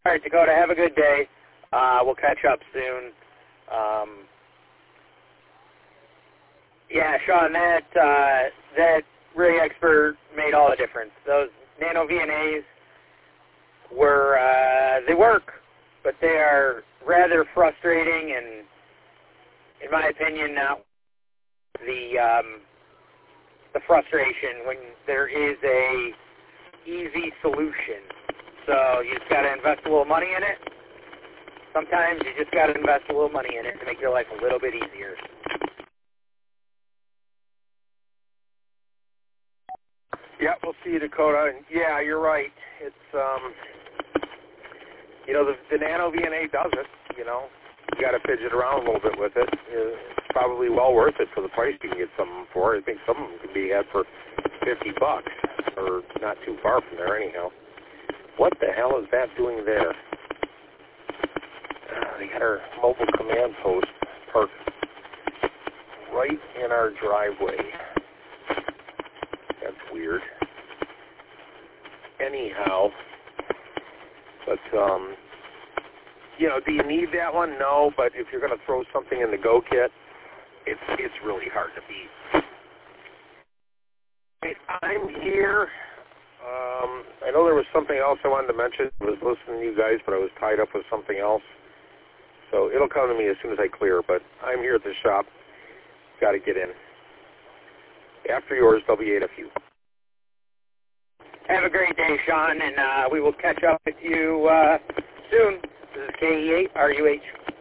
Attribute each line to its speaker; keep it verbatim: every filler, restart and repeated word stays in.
Speaker 1: All right, Dakota, have a good day. Uh, we'll catch up soon. Um, yeah, Sean, that uh, that rig expert made all the difference. Those Nano V N As were uh, they work, but they are rather frustrating, and in my opinion, not the um, the frustration when there is a easy solution. So you just got to invest a little money in it. Sometimes you just got to invest a little money in it to make your life a little bit easier.
Speaker 2: Yeah, we'll see you, Dakota. And yeah, you're right. It's, um, you know, the, the Nano V N A does it, you know. You got to fidget around a little bit with it. It's probably well worth it for the price you can get some of them for. I think some of them can be had for fifty bucks, or not too far from there anyhow. What the hell is that doing there? Uh, they got our mobile command post parked right in our driveway. That's weird. Anyhow, but, um, you know, do you need that one? No, but if you're going to throw something in the Go Kit, it's, it's really hard to beat. Hey, I'm here. Um, I know there was something else I wanted to mention. I was listening to you guys, but I was tied up with something else. So it'll come to me as soon as I clear, but I'm here at the shop. Got to get in. After yours, W eight F U.
Speaker 1: Have a great day, Sean, and uh, we will catch up with you uh, soon. This is K E eight R U H.